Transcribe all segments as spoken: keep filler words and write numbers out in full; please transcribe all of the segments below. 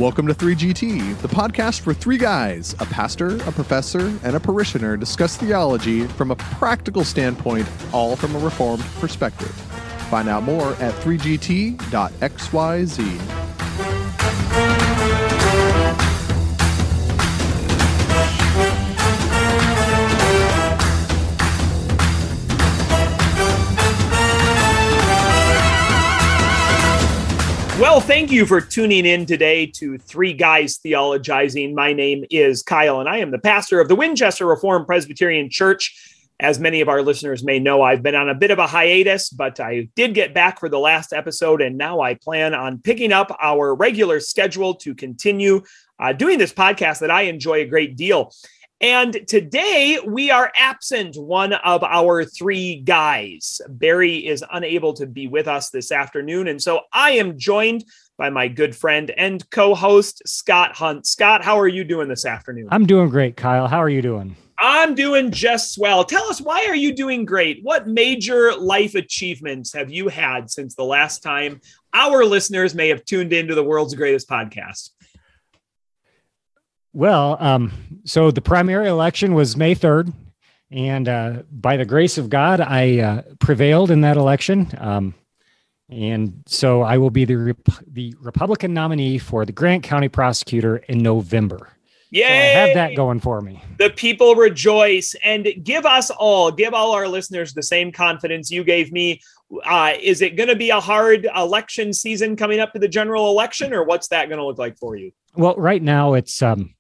Welcome to three G T, the podcast for three guys, a pastor, a professor, and a parishioner discuss theology from a practical standpoint, all from a Reformed perspective. Find out more at three G T dot X Y Z. Well, thank you for tuning in today to Three Guys Theologizing. My name is Kyle, and I am the pastor of the Winchester Reformed Presbyterian Church. As many of our listeners may know, I've been on a bit of a hiatus, but I did get back for the last episode, and now I plan on picking up our regular schedule to continue uh, doing this podcast that I enjoy a great deal. And today we are absent one of our three guys. Barry is unable to be with us this afternoon. And so I am joined by my good friend and co-host, Scott Hunt. Scott, how are you doing this afternoon? I'm doing great, Kyle. How are you doing? I'm doing just swell. Tell us, why are you doing great? What major life achievements have you had since the last time our listeners may have tuned into the world's greatest podcast? Well, um, so the primary election was May third, and uh, by the grace of God, I uh, prevailed in that election. Um, and so I will be the Rep- the Republican nominee for the Grant County prosecutor in November. Yay! So I have that going for me. The people rejoice, and give us all, give all our listeners the same confidence you gave me. Uh, is it going to be a hard election season coming up to the general election, or what's that going to look like for you? Well, right now it's um,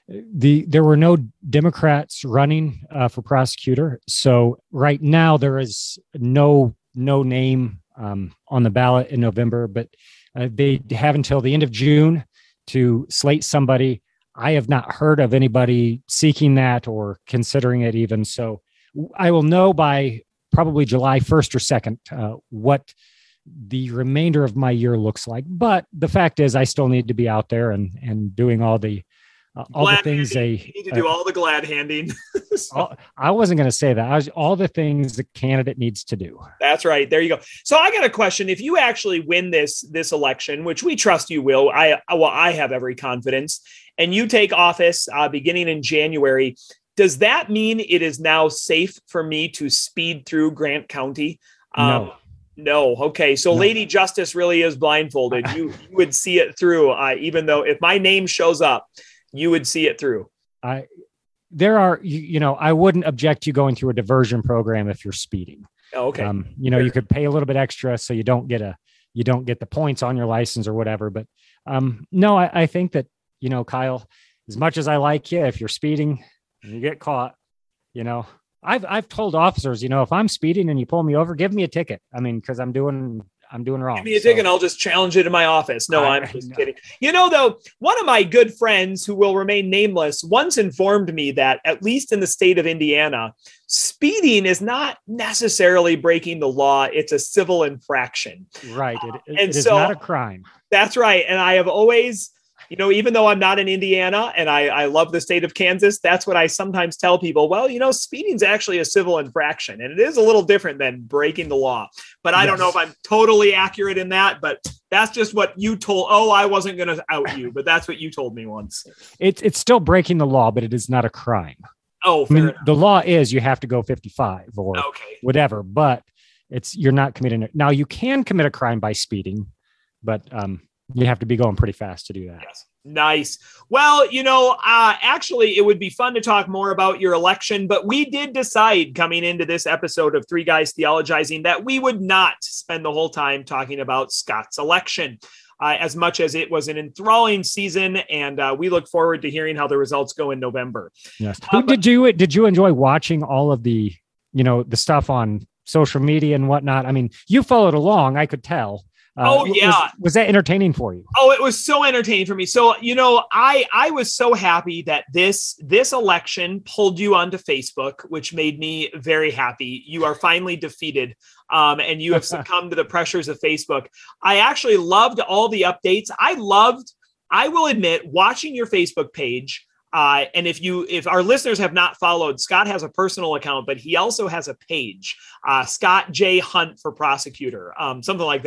the there were no Democrats running uh, for prosecutor, so right now there is no no name um, on the ballot in November, but uh, they have until the end of June to slate somebody. I have not heard of anybody seeking that or considering it even. So I will know by probably July first or second uh, what the remainder of my year looks like. But the fact is I still need to be out there and, and doing all the uh, all glad the things handing. they You need to do uh, all the glad handing. So. all, I wasn't going to say that. I was all the things the candidate needs to do. That's right. There you go. So I got a question. If you actually win this, this election, which we trust you will, I, well, I have every confidence, and you take office uh, beginning in January, does that mean it is now safe for me to speed through Grant County? Um, No. No. Okay. So No. Lady Justice really is blindfolded. You, you would see it through, uh, even though if my name shows up, you would see it through. I, there are, you, you know, I wouldn't object to going through a diversion program if you're speeding. Oh, okay. Um, you know, Sure. you could pay a little bit extra so you don't get a, you don't get the points on your license or whatever. But um, no, I, I think that, you know, Kyle, as much as I like you, if you're speeding and you get caught, you know, I've, I've told officers, you know, if I'm speeding and you pull me over, give me a ticket. I mean, cause I'm doing, I'm doing wrong. Give me a So- ticket and I'll just challenge it in my office. No, I- I'm just no. kidding. You know, though, one of my good friends who will remain nameless once informed me that, at least in the state of Indiana, speeding is not necessarily breaking the law. It's a civil infraction. Right. It, it, And it is so- not a crime. That's right. And I have always, you know, even though I'm not in Indiana and I, I love the state of Kansas, that's what I sometimes tell people. Well, you know, speeding is actually a civil infraction, and it is a little different than breaking the law. But I don't know Yes. if I'm totally accurate in that, but that's just what you told. Oh, I wasn't going to out you, but that's what you told me once. It's, it's still breaking the law, but it is not a crime. Oh, I fair mean, enough. the law is you have to go fifty-five or Okay. whatever, but it's, you're not committing it. Now you can commit a crime by speeding, but um, you have to be going pretty fast to do that. Yes. Nice. Well, you know, uh, actually, it would be fun to talk more about your election, but we did decide coming into this episode of Three Guys Theologizing that we would not spend the whole time talking about Scott's election, uh, as much as it was an enthralling season, and uh, we look forward to hearing how the results go in November. Yes. Uh, Who did you did you enjoy watching all of the, you know, the stuff on social media and whatnot? I mean, you followed along, I could tell. Uh, Oh, w- yeah. Was, was that entertaining for you? Oh, it was so entertaining for me. So, you know, I I was so happy that this this election pulled you onto Facebook, which made me very happy. You are finally defeated, um, and you have succumbed to the pressures of Facebook. I actually loved all the updates. I loved, I will admit, watching your Facebook page. Uh, and if you, if our listeners have not followed, Scott has a personal account, but he also has a page, uh, Scott J. Hunt for prosecutor, um, something like that.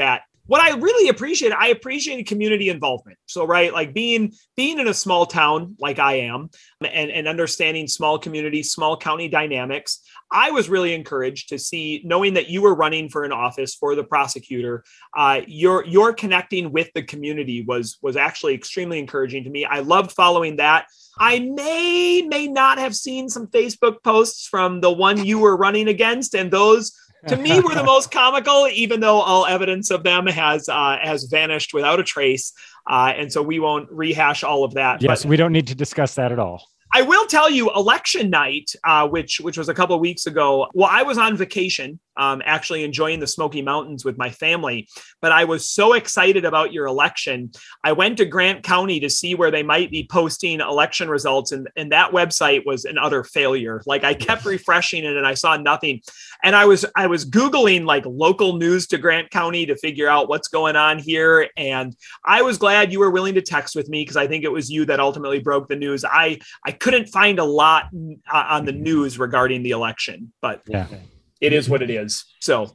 what I really appreciate, I appreciated community involvement. So, right, like being being in a small town like I am, and, and understanding small community, small county dynamics, I was really encouraged to see, knowing that you were running for an office for the prosecutor, uh, your your connecting with the community was was actually extremely encouraging to me. I loved following that. I may, may not have seen some Facebook posts from the one you were running against, and those to me were the most comical, even though all evidence of them has uh, has vanished without a trace. Uh, and so we won't rehash all of that. Yes, but we don't need to discuss that at all. I will tell you, election night, uh, which which was a couple of weeks ago, well, I was on vacation, um, actually enjoying the Smoky Mountains with my family, but I was so excited about your election. I went to Grant County to see where they might be posting election results, and, and that website was an utter failure. Like, I kept refreshing it and I saw nothing. And I was I was Googling like local news to Grant County to figure out what's going on here. And I was glad you were willing to text with me, because I think it was you that ultimately broke the news. I, I couldn't find a lot uh, on the news regarding the election, but yeah, it is what it is. So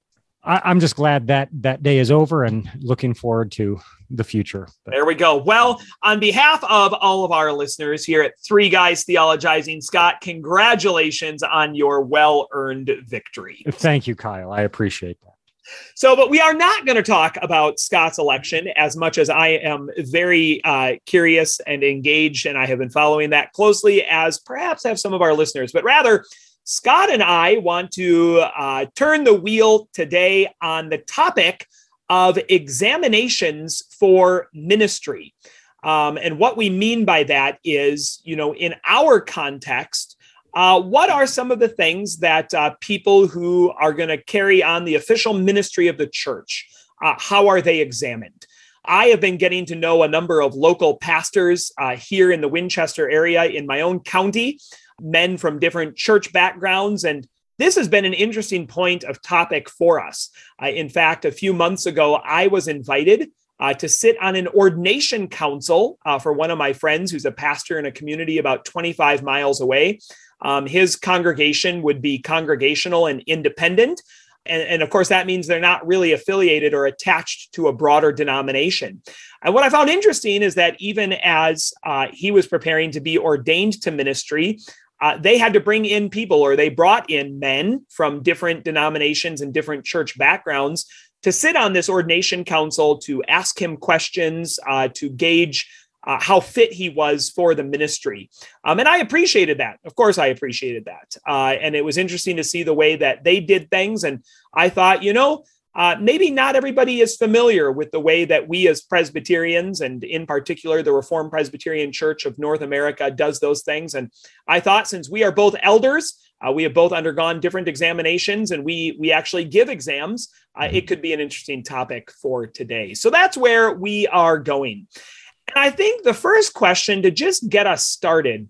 I, I'm just glad that that day is over and looking forward to the future. But there we go. Well, on behalf of all of our listeners here at Three Guys Theologizing, Scott, congratulations on your well-earned victory. Thank you, Kyle. I appreciate that. So, but we are not going to talk about Scott's election, as much as I am very uh, curious and engaged, and I have been following that closely, as perhaps have some of our listeners. But rather, Scott and I want to uh, turn the wheel today on the topic of examinations for ministry. Um, and what we mean by that is, you know, in our context, Uh, what are some of the things that uh, people who are going to carry on the official ministry of the church, uh, how are they examined? I have been getting to know a number of local pastors uh, here in the Winchester area in my own county, men from different church backgrounds, and this has been an interesting point of topic for us. Uh, in fact, a few months ago, I was invited uh, to sit on an ordination council uh, for one of my friends who's a pastor in a community about twenty-five miles away. Um, his congregation would be congregational and independent. And, and of course, that means they're not really affiliated or attached to a broader denomination. And what I found interesting is that even as uh, he was preparing to be ordained to ministry, uh, they had to bring in people, or they brought in men from different denominations and different church backgrounds to sit on this ordination council, to ask him questions, uh, to gauge Uh, how fit he was for the ministry. Um, and I appreciated that. Of course, I appreciated that. Uh, and it was interesting to see the way that they did things. And I thought, you know, uh, maybe not everybody is familiar with the way that we as Presbyterians, and in particular, the Reformed Presbyterian Church of North America, does those things. And I thought, since we are both elders, uh, we have both undergone different examinations, and we, we actually give exams, uh, it could be an interesting topic for today. So that's where we are going. And I think the first question, to just get us started,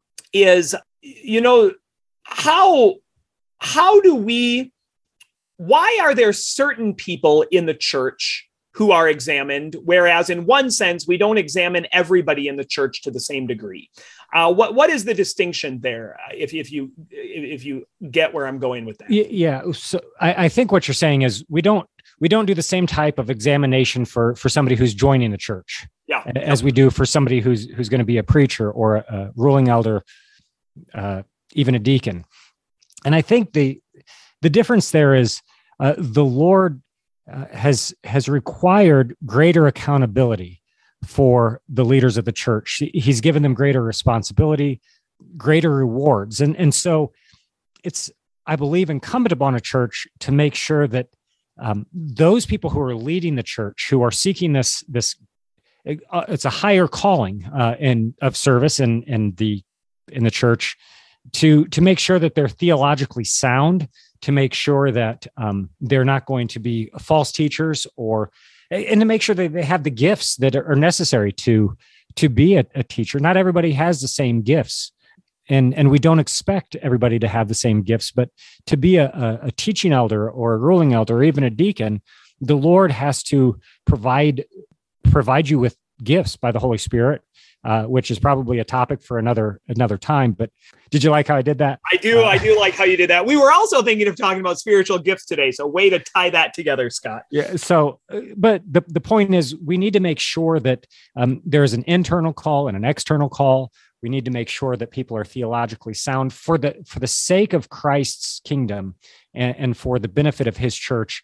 is, you know, how, how do we, why are there certain people in the church who are examined, whereas in one sense, we don't examine everybody in the church to the same degree? Uh, what what is the distinction there, if, if you if you get where I'm going with that? Yeah, so I, I think what you're saying is we don't we don't do the same type of examination for for somebody who's joining the church, yeah, as we do for somebody who's who's going to be a preacher or a ruling elder, uh, even a deacon. And I think the the difference there is uh, the Lord uh, has has required greater accountability for the leaders of the church. He's given them greater responsibility, greater rewards. And, and so it's, I believe, incumbent upon a church to make sure that um, those people who are leading the church, who are seeking this, this uh, it's a higher calling uh, in of service in, in the in the church, to, to make sure that they're theologically sound, to make sure that um, they're not going to be false teachers, or and to make sure that they have the gifts that are necessary to to be a, a teacher. Not everybody has the same gifts, and and we don't expect everybody to have the same gifts. But to be a, a, a teaching elder or a ruling elder or even a deacon, the Lord has to provide provide you with gifts by the Holy Spirit uh, which is probably a topic for another another time. But did you like how I did that? I do. Uh, I do like how you did that. We were also thinking of talking about spiritual gifts today. So way to tie that together, Scott. Yeah. So, uh, but the, the point is we need to make sure that um, there's an internal call and an external call. We need to make sure that people are theologically sound for the for the sake of Christ's kingdom and, and for the benefit of his church.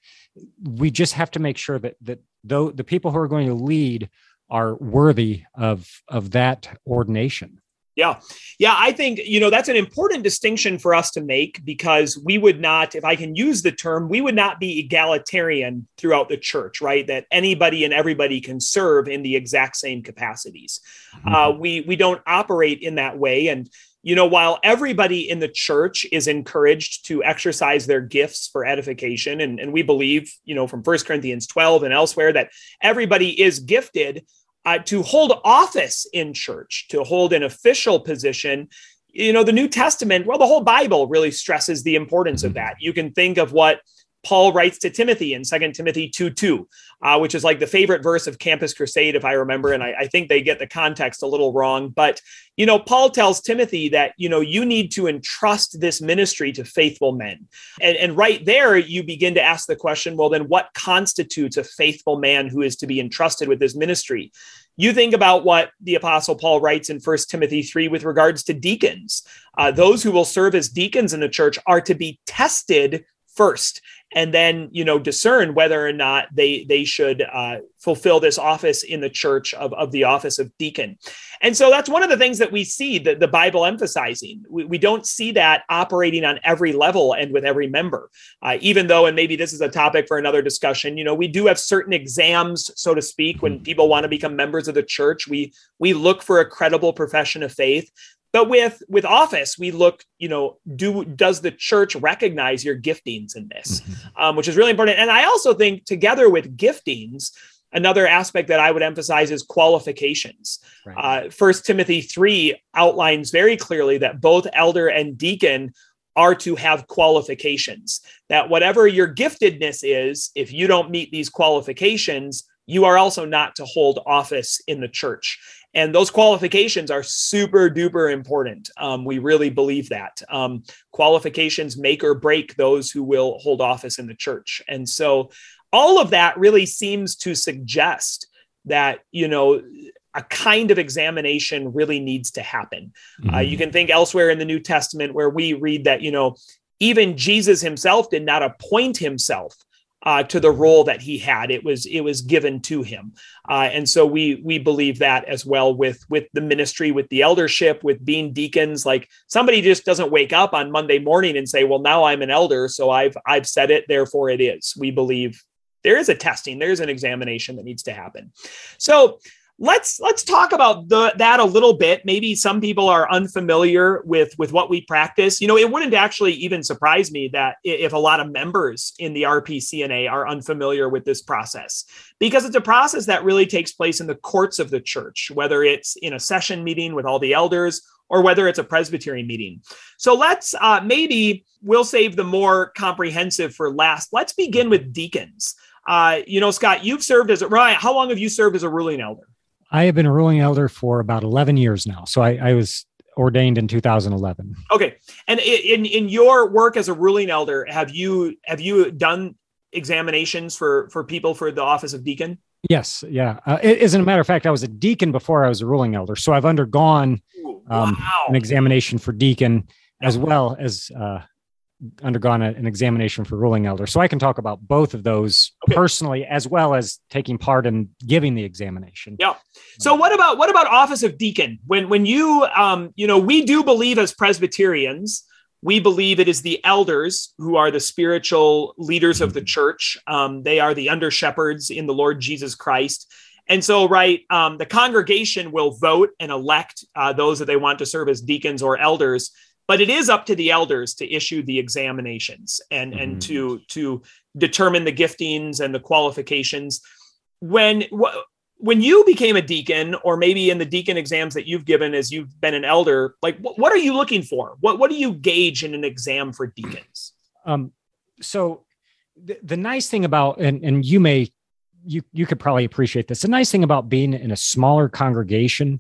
We just have to make sure that that though the people who are going to lead are worthy of of that ordination. Yeah. Yeah. I think, you know, that's an important distinction for us to make, because we would not, if I can use the term, we would not be egalitarian throughout the church, right? That anybody and everybody can serve in the exact same capacities. Mm-hmm. Uh, we, we don't operate in that way. And, you know, while everybody in the church is encouraged to exercise their gifts for edification, and, and we believe, you know, from First Corinthians twelve and elsewhere that everybody is gifted, Uh, to hold office in church, to hold an official position. You know, the New Testament, well, the whole Bible really stresses the importance of that. You can think of what Paul writes to Timothy in Second Timothy two two, uh, which is like the favorite verse of Campus Crusade, if I remember. And I, I think they get the context a little wrong. But, you know, Paul tells Timothy that, you know, you need to entrust this ministry to faithful men. And, and right there, you begin to ask the question, well, then what constitutes a faithful man who is to be entrusted with this ministry? You think about what the Apostle Paul writes in First Timothy three with regards to deacons. Uh, those who will serve as deacons in the church are to be tested first, and then, you know, discern whether or not they they should uh, fulfill this office in the church of, of the office of deacon. And so that's one of the things that we see the, the Bible emphasizing. We, we don't see that operating on every level and with every member, uh, even though, and maybe this is a topic for another discussion, you know, we do have certain exams, so to speak, when people want to become members of the church. We, we look for a credible profession of faith. But with, with office, we look, you know, do does the church recognize your giftings in this, mm-hmm. um, which is really important. And I also think together with giftings, another aspect that I would emphasize is qualifications. Right. Uh, First Timothy three outlines very clearly that both elder and deacon are to have qualifications, that whatever your giftedness is, if you don't meet these qualifications, you are also not to hold office in the church. And those qualifications are super duper important. Um, we really believe that. Um, qualifications make or break those who will hold office in the church. And so all of that really seems to suggest that, you know, a kind of examination really needs to happen. Mm-hmm. Uh, you can think elsewhere in the New Testament where we read that, you know, even Jesus himself did not appoint himself Uh, to the role that he had. It was it was given to him. Uh, and so we we believe that as well with, with the ministry, with the eldership, with being deacons. Like somebody just doesn't wake up on Monday morning and say, well, now I'm an elder, so I've I've said it, therefore it is. We believe there is a testing, there's an examination that needs to happen. So Let's let's talk about the, that a little bit. Maybe some people are unfamiliar with, with what we practice. You know, it wouldn't actually even surprise me that if a lot of members in the R P C N A are unfamiliar with this process, because it's a process that really takes place in the courts of the church, whether it's in a session meeting with all the elders or whether it's a Presbyterian meeting. So let's uh, maybe we'll save the more comprehensive for last. Let's begin with deacons. Uh, you know, Scott, you've served as a, Ryan, how long have you served as a ruling elder? I have been a ruling elder for about eleven years now. So I, I was ordained in two thousand eleven. Okay. And in, in your work as a ruling elder, have you have you done examinations for, for people for the office of deacon? Yes. Yeah. Uh, as a matter of fact, I was a deacon before I was a ruling elder. So I've undergone um, wow. an examination for deacon as well as uh, undergone a, an examination for ruling elder. So I can talk about both of those okay. personally, as well as taking part in giving the examination. Yeah. So what about, what about office of deacon? When, when you, um, you know, we do believe as Presbyterians, we believe it is the elders who are the spiritual leaders of the church. Um, they are the under shepherds in the Lord Jesus Christ. And so, right, um, the congregation will vote and elect uh, those that they want to serve as deacons or elders. But it is up to the elders to issue the examinations and, mm-hmm. and to, to determine the giftings and the qualifications. When, wh- when you became a deacon, or maybe in the deacon exams that you've given as you've been an elder, like wh- what are you looking for? What, what do you gauge in an exam for deacons? Um, so the, the nice thing about, and, and you may, you, you could probably appreciate this. The nice thing about being in a smaller congregation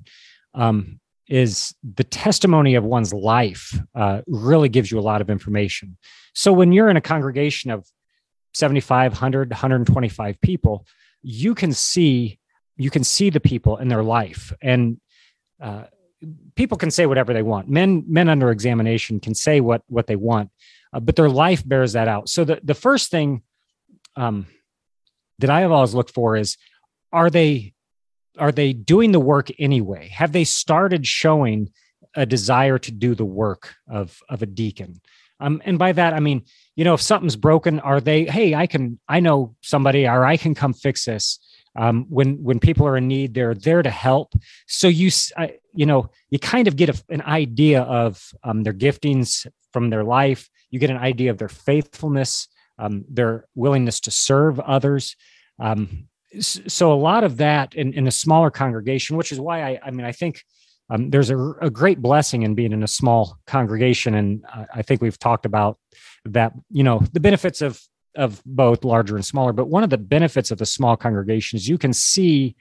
um, is the testimony of one's life uh, really gives you a lot of information. So when you're in a congregation of seventy-five, one hundred, one hundred twenty-five people, you can see you can see the people in their life, and uh, people can say whatever they want. Men men under examination can say what what they want, uh, but their life bears that out. So the the first thing um, that I have always looked for is, are they are they doing the work anyway? Have they started showing a desire to do the work of of a deacon? Um, and by that, I mean, you know, if something's broken, are they, hey, I can, I know somebody, or I can come fix this. Um, when, when people are in need, they're there to help. So you, I, you know, you kind of get a, an idea of um, their giftings from their life. You get an idea of their faithfulness, um, their willingness to serve others. Um, so a lot of that in, in a smaller congregation, which is why I, I mean, I think Um, there's a, a great blessing in being in a small congregation. And uh, I think we've talked about that, you know, the benefits of, of both larger and smaller. But one of the benefits of the small congregation is you can see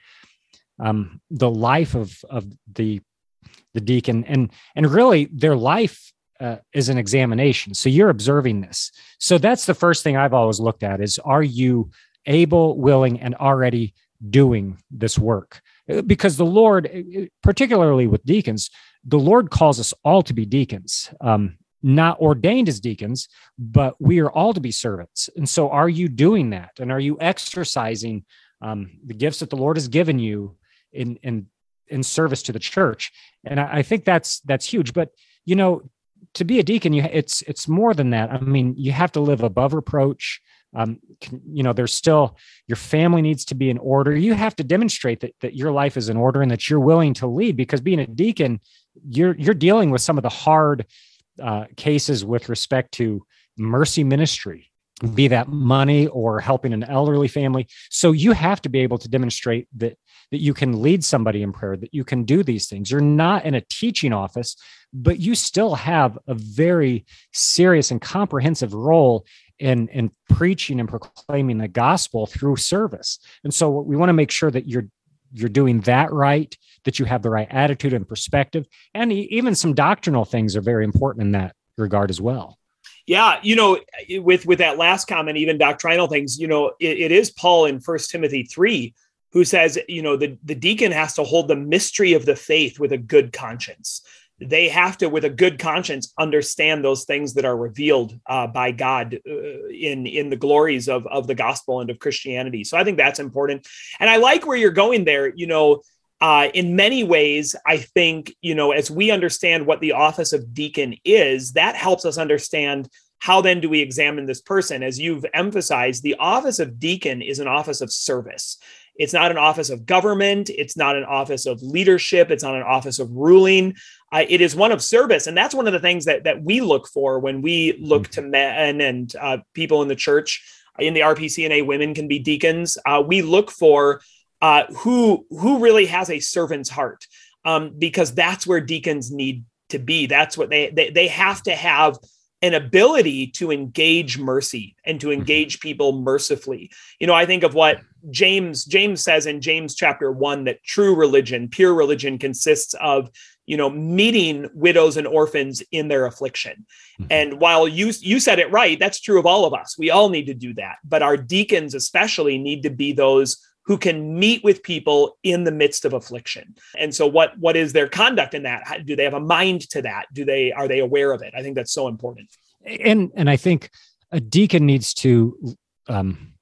um, the life of, of the, the deacon, and, and really their life uh, is an examination. So you're observing this. So that's the first thing I've always looked at is, are you able, willing, and already doing this work? Because the Lord, particularly with deacons, the Lord calls us all to be deacons, um, not ordained as deacons, but we are all to be servants. And so are you doing that? And are you exercising um, the gifts that the Lord has given you in, in, in service to the church? And I, I think that's, that's huge. But, you know, to be a deacon, you, it's, it's more than that. I mean, you have to live above reproach. Um, can, you know, there's still, your family needs to be in order. You have to demonstrate that, that your life is in order and that you're willing to lead, because being a deacon, you're, you're dealing with some of the hard uh, cases with respect to mercy ministry, be that money or helping an elderly family. So you have to be able to demonstrate that, that you can lead somebody in prayer, that you can do these things. You're not in a teaching office, but you still have a very serious and comprehensive role in, in preaching and proclaiming the gospel through service. And so we want to make sure that you're, you're doing that right, that you have the right attitude and perspective. And even some doctrinal things are very important in that regard as well. Yeah. You know, with, with that last comment, even doctrinal things, you know, it, it is Paul in First Timothy three, who says, you know, the, the deacon has to hold the mystery of the faith with a good conscience. They have to, with a good conscience, understand those things that are revealed uh, by God uh, in, in the glories of, of the gospel and of Christianity. So I think that's important. And I like where you're going there. You know, uh, in many ways, I think, you know, as we understand what the office of deacon is, that helps us understand how then do we examine this person. As you've emphasized, the office of deacon is an office of service. It's not an office of government. It's not an office of leadership. It's not an office of ruling. Uh, it is one of service. And that's one of the things that, that we look for when we look to men and uh, people in the church. In the R P C N A, women can be deacons. Uh, we look for uh, who, who really has a servant's heart, um, because that's where deacons need to be. That's what they, they, they have to have an ability to engage mercy and to engage people mercifully. You know, I think of what James, James says in James chapter one, that true religion, pure religion consists of, you know, meeting widows and orphans in their affliction. Mm-hmm. And while you, you said it right, that's true of all of us. We all need to do that. But our deacons especially need to be those who can meet with people in the midst of affliction. And so what, what is their conduct in that? How, do they have a mind to that? Do they, are they aware of it? I think that's so important. And, and I think a deacon needs to, um,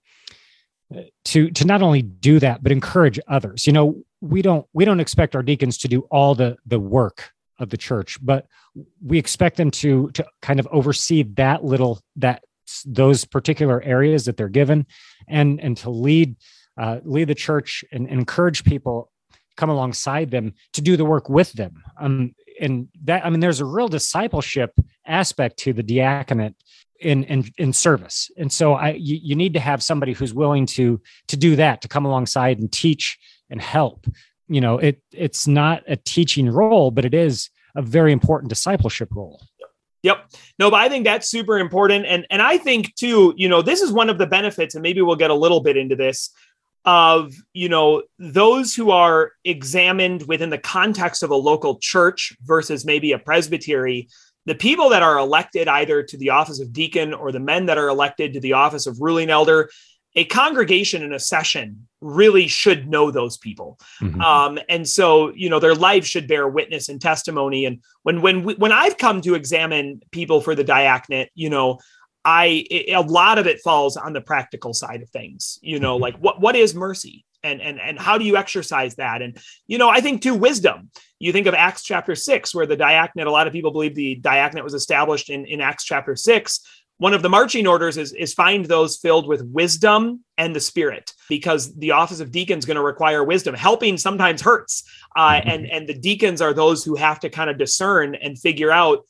to, to not only do that, but encourage others. You know, we don't, we don't expect our deacons to do all the, the work of the church, but we expect them to, to kind of oversee that little, that those particular areas that they're given, and, and to lead Uh, lead the church and, and encourage people, come alongside them to do the work with them. Um, and that, I mean, there's a real discipleship aspect to the diaconate in, in, in service. And so I, you, you need to have somebody who's willing to, to do that, to come alongside and teach and help. You know, it, it's not a teaching role, but it is a very important discipleship role. Yep. No, but I think that's super important. And, and I think too, you know, this is one of the benefits, and maybe we'll get a little bit into this, of, you know, those who are examined within the context of a local church versus maybe a presbytery. The people that are elected either to the office of deacon or the men that are elected to the office of ruling elder, a congregation in a session really should know those people. Mm-hmm. Um, and so, you know, their life should bear witness and testimony. And when, when, we, when I've come to examine people for the diaconate, you know, I, it, a lot of it falls on the practical side of things, you know, like what, what is mercy and, and, and how do you exercise that? And, you know, I think too, wisdom. You think of Acts chapter six, where the diaconate, a lot of people believe the diaconate was established in, in Acts chapter six. One of the marching orders is, is find those filled with wisdom and the Spirit, because the office of deacon is going to require wisdom. Helping sometimes hurts. Uh, and, and the deacons are those who have to kind of discern and figure out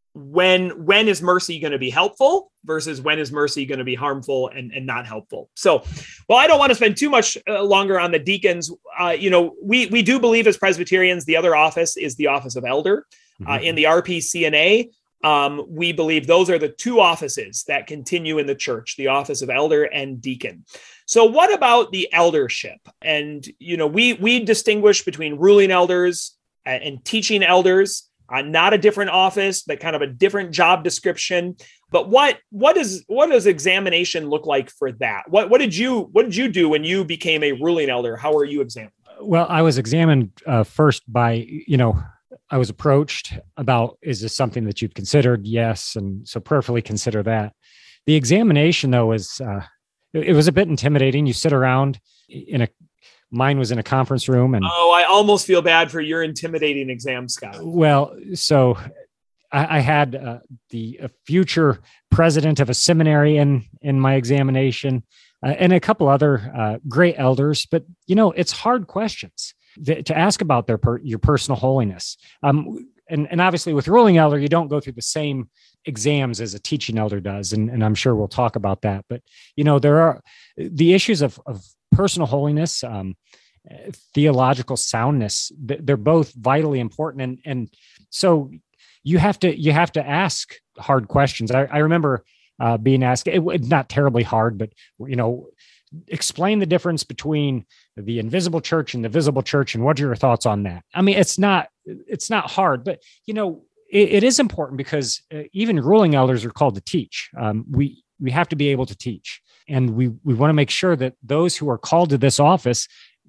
when, when is mercy going to be helpful versus when is mercy going to be harmful and, and not helpful. So, well, I don't want to spend too much uh, longer on the deacons. Uh, you know, we, we do believe as Presbyterians, the other office is the office of elder. Uh, in the R P C N A, Um, we believe those are the two offices that continue in the church, the office of elder and deacon. So what about the eldership? And, you know, we, we distinguish between ruling elders and, and teaching elders, uh, not a different office, but kind of a different job description. But what, what is, what does examination look like for that? What, what did you, what did you do when you became a ruling elder? How were you examined? Well, I was examined uh, first by, you know, I was approached about, is this something that you've considered? Yes. And so prayerfully consider that. The examination, though, is, uh, it, it was a bit intimidating. You sit around in a, mine was in a conference room. And oh, I almost feel bad for your intimidating exam, Scott. Well, so I, I had uh, the a future president of a seminary in, in my examination uh, and a couple other uh, great elders, but, you know, it's hard questions to ask about their per, your personal holiness. Um, and, and obviously with ruling elder, you don't go through the same exams as a teaching elder does. And, and I'm sure we'll talk about that. But, you know, there are the issues of, of personal holiness, um, theological soundness. They're both vitally important. And, and so you have to, you have to ask hard questions. I, I remember uh, being asked, it, it's not terribly hard, but, you know, explain the difference between the invisible church and the visible church, and what are your thoughts on that? I mean, it's not it's not hard, but you know, it, it is important because uh, even ruling elders are called to teach. Um, we we have to be able to teach, and we we want to make sure that those who are called to this office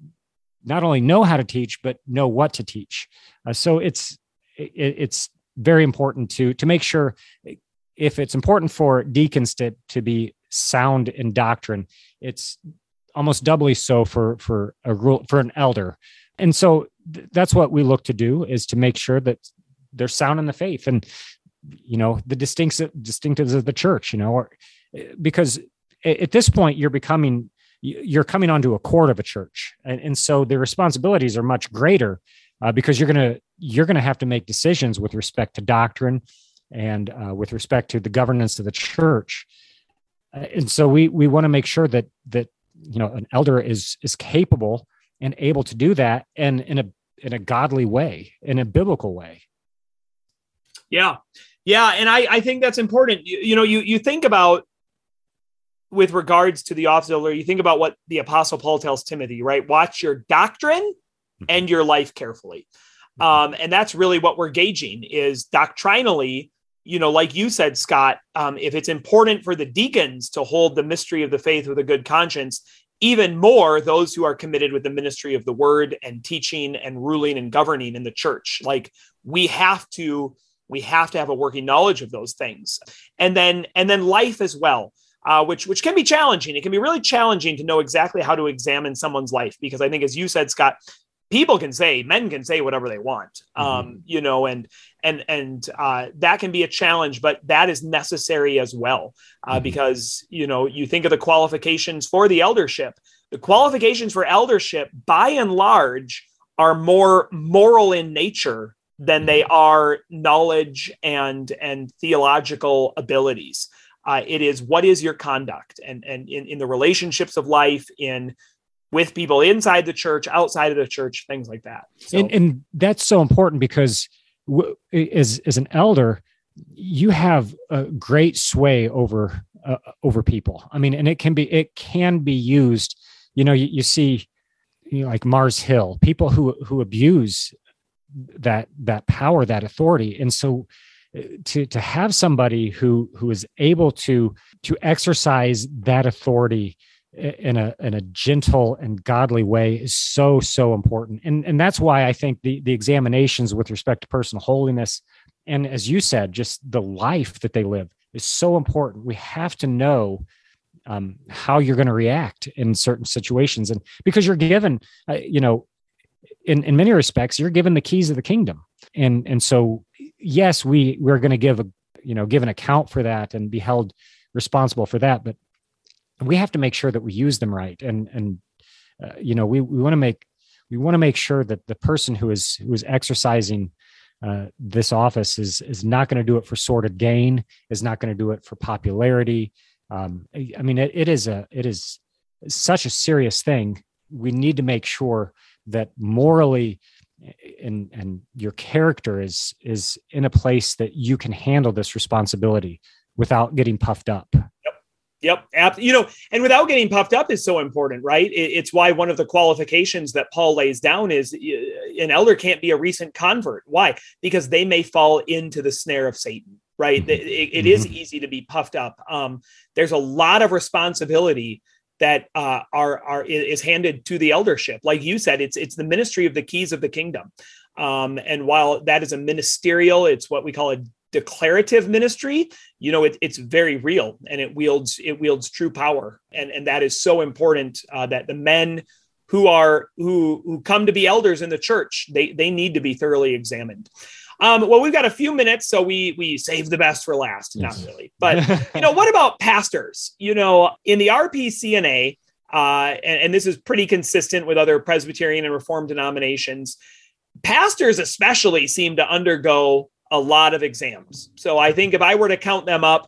not only know how to teach, but know what to teach. Uh, so it's it, it's very important to to make sure, if it's important for deacons to to be sound in doctrine, it's almost doubly so for for a rule for an elder. And so th- that's what we look to do, is to make sure that they're sound in the faith and, you know, the distinct distinctives of the church, you know, or, because at this point you're becoming you're coming onto a court of a church, and, and so the responsibilities are much greater uh, because you're gonna you're gonna have to make decisions with respect to doctrine and uh, with respect to the governance of the church. And so we we want to make sure that that you know an elder is is capable and able to do that, and in a in a godly way, in a biblical way. Yeah, yeah, and I I think that's important. You, you know, you you think about, with regards to the office of elder, you think about what the Apostle Paul tells Timothy, right? Watch your doctrine and your life carefully, um, and that's really what we're gauging is doctrinally. You know, like you said, Scott, um, if it's important for the deacons to hold the mystery of the faith with a good conscience, even more those who are committed with the ministry of the word and teaching and ruling and governing in the church. Like we have to, we have to have a working knowledge of those things. And then, and then life as well, uh, which, which can be challenging. It can be really challenging to know exactly how to examine someone's life, because I think, as you said, Scott, people can say, men can say whatever they want, um, mm-hmm. you know, and, and, and uh, that can be a challenge, but that is necessary as well, uh, mm-hmm. because, you know, you think of the qualifications for the eldership, the qualifications for eldership by and large are more moral in nature than they are knowledge and, and theological abilities. Uh, it is, what is your conduct and, and in, in the relationships of life, in with people inside the church, outside of the church, things like that. So. And, and that's so important because w- as, as an elder, you have a great sway over, uh, over people. I mean, and it can be, it can be used you know, you, you see, you know, like Mars Hill, people who who abuse that that power, that authority. And so to to have somebody who who is able to to exercise that authority in a in a gentle and godly way is so so important. And and that's why I think the the examinations with respect to personal holiness, and as you said, just the life that they live is so important. We have to know um, how you're going to react in certain situations, and because you're given, uh, you know, in in many respects, you're given the keys of the kingdom, and and so yes, we we're going to give a you know give an account for that and be held responsible for that, but we have to make sure that we use them right. And, and, uh, you know, we, we want to make, we want to make sure that the person who is, who is exercising uh, this office is, is not going to do it for sordid gain, is not going to do it for popularity. Um, I mean, it, it is a, it is such a serious thing. We need to make sure that morally and, and your character is, is in a place that you can handle this responsibility without getting puffed up. Yep. You know, and without getting puffed up is so important, right? It's why one of the qualifications that Paul lays down is an elder can't be a recent convert. Why? Because they may fall into the snare of Satan, right? It, it is easy to be puffed up. Um, there's a lot of responsibility that uh, are, are is handed to the eldership. Like you said, it's it's the ministry of the keys of the kingdom. Um, and while that is a ministerial, it's what we call a declarative ministry, you know, it, it's very real, and it wields it wields true power, and and that is so important uh, that the men who are who who come to be elders in the church, they they need to be thoroughly examined. Um, well, we've got a few minutes, so we we save the best for last. Not really, but you know, what about pastors? You know, in the R P C N A, uh, and, and this is pretty consistent with other Presbyterian and Reformed denominations, pastors especially seem to undergo a lot of exams. So I think if I were to count them up,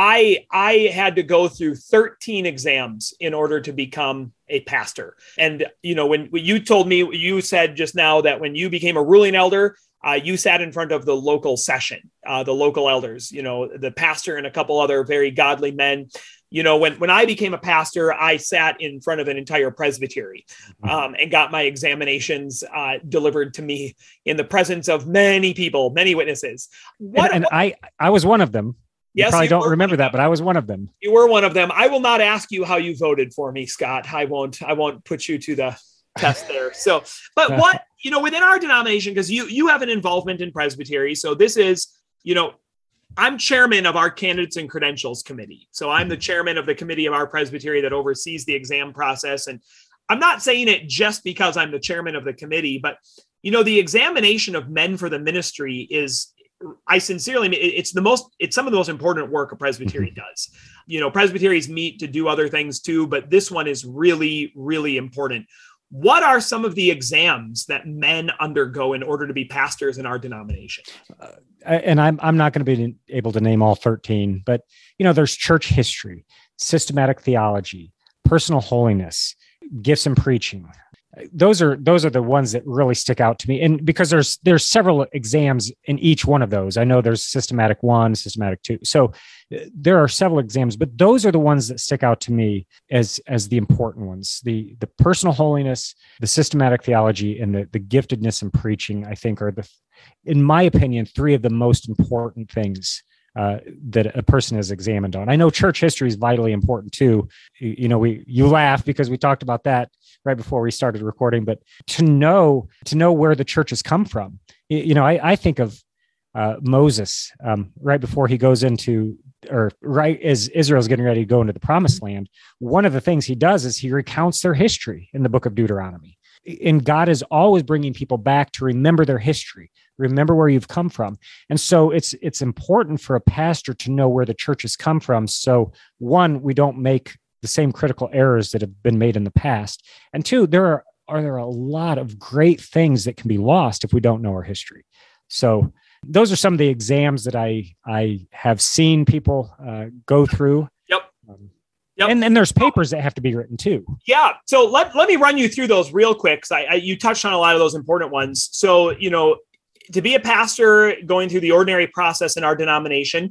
I I had to go through thirteen exams in order to become a pastor. And, you know, when, when you told me, you said just now that when you became a ruling elder, uh, you sat in front of the local session, uh, the local elders, you know, the pastor and a couple other very godly men. You know, when, when I became a pastor, I sat in front of an entire presbytery um, and got my examinations uh, delivered to me in the presence of many people, many witnesses. What, and and I, I was one of them. You yes, probably you don't remember that, but I was one of them. You were one of them. I will not ask you how you voted for me, Scott. I won't, I won't put you to the test there. So, but what, you know, within our denomination, because you, you have an involvement in presbytery. So this is, you know, I'm chairman of our candidates and credentials committee. So I'm the chairman of the committee of our presbytery that oversees the exam process. And I'm not saying it just because I'm the chairman of the committee, but, you know, the examination of men for the ministry is, I sincerely mean, it's the most, it's some of the most important work a presbytery does. You know, presbyteries meet to do other things too, but this one is really, really important. What are some of the exams that men undergo in order to be pastors in our denomination? Uh, and I'm I'm not going to be able to name all thirteen, but you know, there's church history, systematic theology, personal holiness, gifts and preaching. Those are those are the ones that really stick out to me, and because there's there's several exams in each one of those. I know there's systematic one, systematic two, so there are several exams, but those are the ones that stick out to me as as the important ones. The the personal holiness, the systematic theology, and the the giftedness in preaching, I think, are the, in my opinion, three of the most important things Uh, that a person is examined on. I know church history is vitally important too. You, you know, we you laugh because we talked about that right before we started recording, but to know to know where the church has come from. You, you know, I, I think of uh, Moses um, right before he goes into, or right as Israel's getting ready to go into the promised land. One of the things he does is he recounts their history in the book of Deuteronomy. And God is always bringing people back to remember their history, remember where you've come from. And so it's it's important for a pastor to know where the church has come from. So one, we don't make the same critical errors that have been made in the past. And two, there are, are there a lot of great things that can be lost if we don't know our history. So those are some of the exams that I I have seen people uh, go through. Yep. Um, Yep. And then there's papers that have to be written too. Yeah. So let, let me run you through those real quick. I, I, you touched on a lot of those important ones. So, you know, to be a pastor going through the ordinary process in our denomination,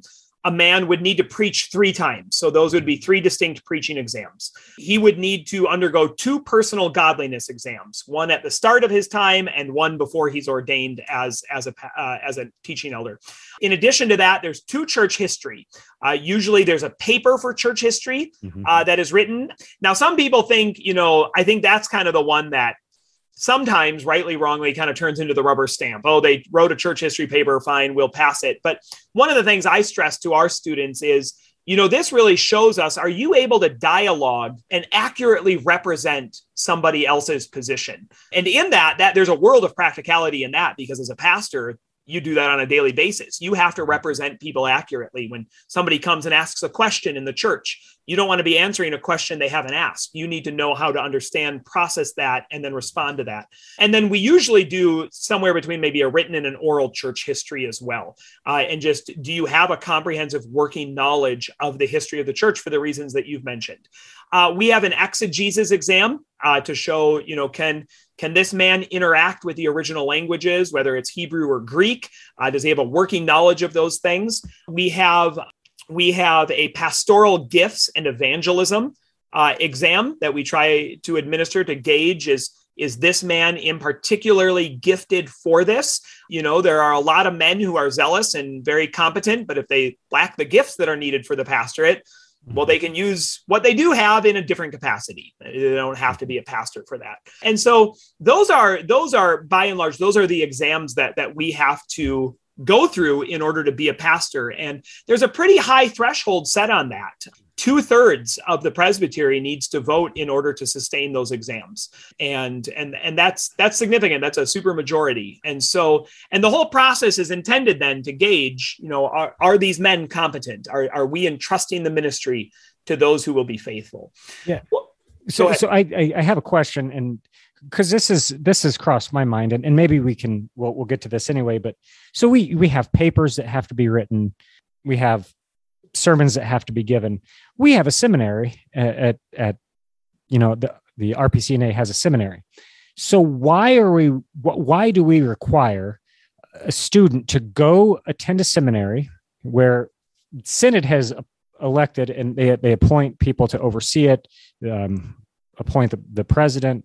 a man would need to preach three times. So those would be three distinct preaching exams. He would need to undergo two personal godliness exams, one at the start of his time and one before he's ordained as, as, a, uh, as a teaching elder. In addition to that, there's two church history. Uh, usually there's a paper for church history Mm-hmm. uh, that is written. Now, some people think, you know, I think that's kind of the one that sometimes, rightly, wrongly, kind of turns into the rubber stamp. Oh, they wrote a church history paper, fine, we'll pass it. But one of the things I stress to our students is, you know, this really shows us, are you able to dialogue and accurately represent somebody else's position? And in that, that there's a world of practicality in that, because as a pastor, you do that on a daily basis. You have to represent people accurately. When somebody comes and asks a question in the church, you don't want to be answering a question they haven't asked. You need to know how to understand, process that, and then respond to that. And then we usually do somewhere between maybe a written and an oral church history as well. Uh, and just, do you have a comprehensive working knowledge of the history of the church for the reasons that you've mentioned? Uh, we have an exegesis exam uh, to show, you know, can Can this man interact with the original languages, whether it's Hebrew or Greek? Uh, does he have a working knowledge of those things? We have we have a pastoral gifts and evangelism uh, exam that we try to administer to gauge is, is this man in particularly gifted for this? You know, there are a lot of men who are zealous and very competent, but if they lack the gifts that are needed for the pastorate, well, they can use what they do have in a different capacity. They don't have to be a pastor for that. And so those are, those are by and large, those are the exams that, that we have to go through in order to be a pastor. And there's a pretty high threshold set on that. Two thirds of the presbytery needs to vote in order to sustain those exams. And, and, and that's, that's significant. That's a super majority. And so, and the whole process is intended then to gauge, you know, are, are these men competent? Are, are we entrusting the ministry to those who will be faithful? Yeah. Well, so, so I, I have a question, and because this is, this has crossed my mind, and, and maybe we can, we'll, we'll get to this anyway, but so we, we have papers that have to be written. We have sermons that have to be given. We have a seminary at, at, at you know, the, the R P C N A has a seminary. So why are we, why do we require a student to go attend a seminary where Synod has elected and they, they appoint people to oversee it, um, appoint the, the president?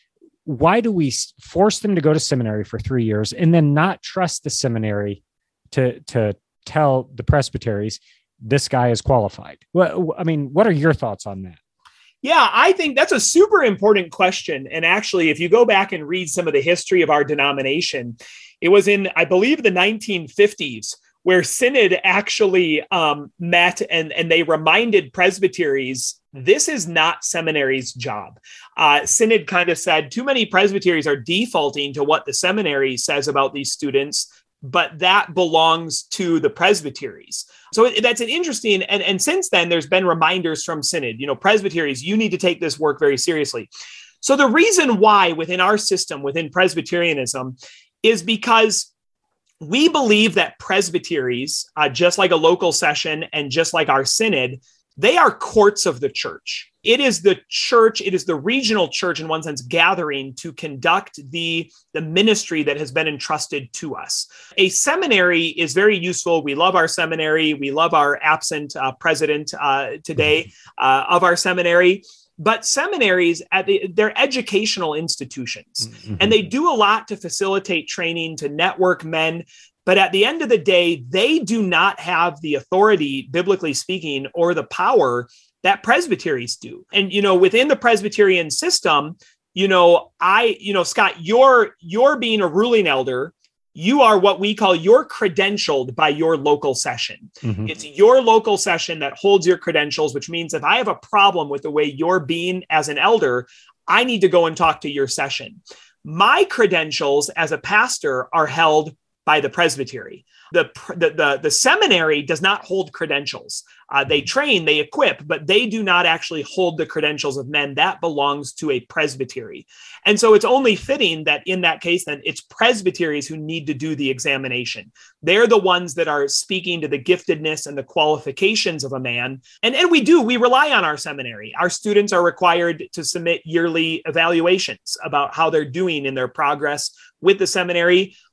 Why do we force them to go to seminary for three years and then not trust the seminary to, to tell the presbyteries, this guy is qualified? Well, I mean, what are your thoughts on that? Yeah, I think that's a super important question. And actually, if you go back and read some of the history of our denomination, it was in, I believe, the nineteen fifties where Synod actually um, met and, and they reminded presbyteries, this is not seminary's job. Uh, Synod kind of said too many presbyteries are defaulting to what the seminary says about these students, but that belongs to the presbyteries. So that's an interesting, and, and since then, there's been reminders from Synod, you know, presbyteries, you need to take this work very seriously. So the reason why within our system, within Presbyterianism, is because we believe that presbyteries, uh, just like a local session and just like our Synod, they are courts of the church. It is the church, it is the regional church in one sense gathering to conduct the, the ministry that has been entrusted to us. A seminary is very useful. We love our seminary. We love our absent uh, president uh, today uh, of our seminary. But seminaries, at the, they're educational institutions, mm-hmm. and they do a lot to facilitate training, to network men. But at the end of the day, they do not have the authority, biblically speaking, or the power that presbyteries do. And, you know, within the Presbyterian system, you know, I, you know, Scott, you're, you're being a ruling elder. You are what we call, you're credentialed by your local session. Mm-hmm. It's your local session that holds your credentials, which means if I have a problem with the way you're being as an elder, I need to go and talk to your session. My credentials as a pastor are held by the presbytery. The, the, the, the seminary does not hold credentials. Uh, they train, they equip, but they do not actually hold the credentials of men. That belongs to a presbytery. And so it's only fitting that in that case, then it's presbyteries who need to do the examination. They're the ones that are speaking to the giftedness and the qualifications of a man. And, and we do, we rely on our seminary. Our students are required to submit yearly evaluations about how they're doing in their progress with the seminary.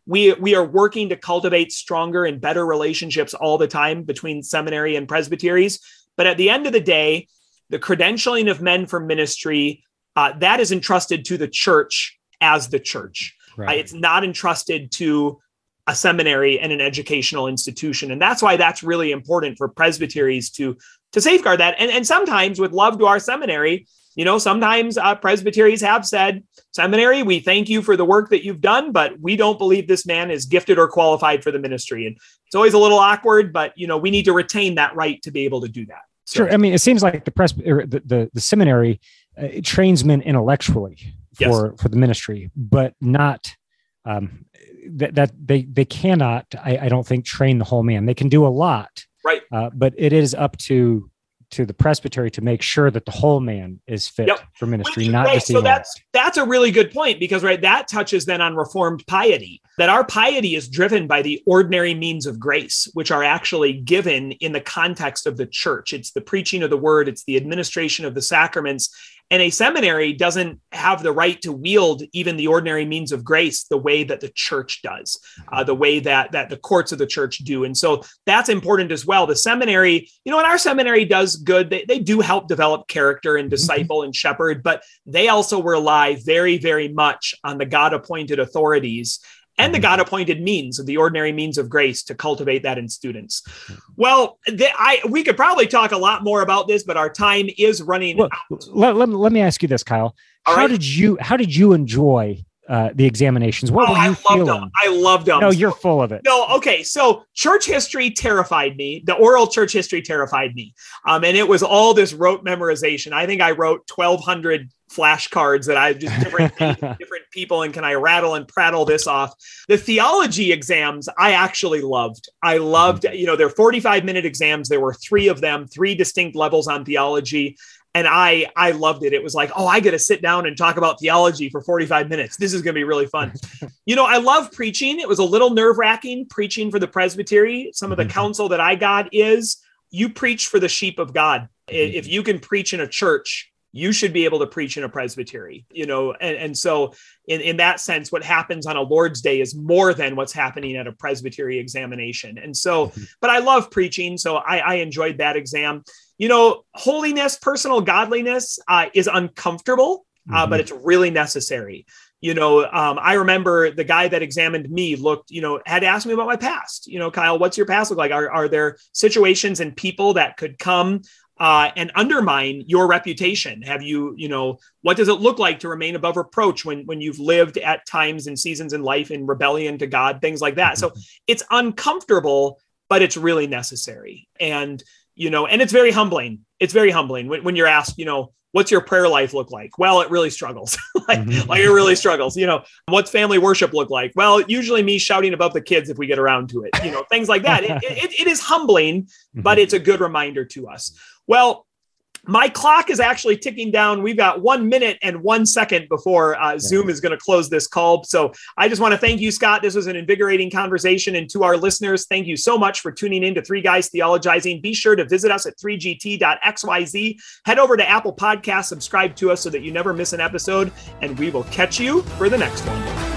we we are working to cultivate stronger and better relationships all the time between seminary and presbyteries. But at the end of the day, the credentialing of men for ministry, uh, that is entrusted to the church as the church. Right. Uh, it's not entrusted to a seminary and an educational institution. And that's why that's really important for presbyteries to, to safeguard that. And, and sometimes, with love to our seminary, you know, sometimes uh, presbyteries have said, seminary, we thank you for the work that you've done, but we don't believe this man is gifted or qualified for the ministry. And it's always a little awkward, but, you know, we need to retain that right to be able to do that. So, sure. I mean, it seems like the pres- or the, the, the seminary uh, it trains men intellectually for, yes. for the ministry, but not um, that, that they, they cannot, I, I don't think, train the whole man. They can do a lot, right? Uh, but it is up to to the presbytery to make sure that the whole man is fit yep. for ministry, Which, not right, just the so that's that's a really good point, because right, that touches then on Reformed piety, that our piety is driven by the ordinary means of grace, which are actually given in the context of the church. It's the preaching of the word, it's the administration of the sacraments. And a seminary doesn't have the right to wield even the ordinary means of grace the way that the church does, uh, the way that, that the courts of the church do. And so that's important as well. The seminary, you know, and our seminary does good. They, they do help develop character and disciple mm-hmm. and shepherd, but they also rely very, very much on the God-appointed authorities and the God-appointed means of the ordinary means of grace to cultivate that in students. Well, the, I we could probably talk a lot more about this, but our time is running well, out. Let, let, let me ask you this, Kyle. All how right. did you how did you enjoy uh, the examinations? What oh, were you I feeling? loved them. I loved them. No, you're full of it. No, okay. So church history terrified me. The oral church history terrified me. Um, and it was all this rote memorization. I think I wrote twelve hundred flashcards that I just different different people, and can I rattle and prattle this off? The theology exams I actually loved. I loved, you know, they're forty-five minute exams. There were three of them, three distinct levels on theology. And I, I loved it. It was like, oh, I get to sit down and talk about theology for forty-five minutes. This is going to be really fun. You know, I love preaching. It was a little nerve wracking preaching for the presbytery. Some of the counsel that I got is you preach for the sheep of God. If you can preach in a church, you should be able to preach in a presbytery, you know? And, and so in, in that sense, what happens on a Lord's Day is more than what's happening at a presbytery examination. And so, but I love preaching. So I, I enjoyed that exam. You know, holiness, personal godliness uh, is uncomfortable, uh, mm-hmm. but it's really necessary. You know, um, I remember the guy that examined me looked, you know, had asked me about my past. You know, Kyle, what's your past look like? Are, are there situations and people that could come uh, and undermine your reputation? Have you, you know, what does it look like to remain above reproach when, when you've lived at times and seasons in life in rebellion to God, things like that. So it's uncomfortable, but it's really necessary. And, you know, and it's very humbling. It's very humbling when, when you're asked, you know, what's your prayer life look like? Well, it really struggles. like, mm-hmm. like it really struggles. You know, what's family worship look like? Well, usually me shouting above the kids if we get around to it, you know, things like that. It, it, it is humbling, mm-hmm. but it's a good reminder to us. Well, my clock is actually ticking down. We've got one minute and one second before uh, yeah. Zoom is going to close this call. So I just want to thank you, Scott. This was an invigorating conversation. And to our listeners, thank you so much for tuning in to Three Guys Theologizing. Be sure to visit us at three g t dot x y z. Head over to Apple Podcasts, subscribe to us so that you never miss an episode, and we will catch you for the next one.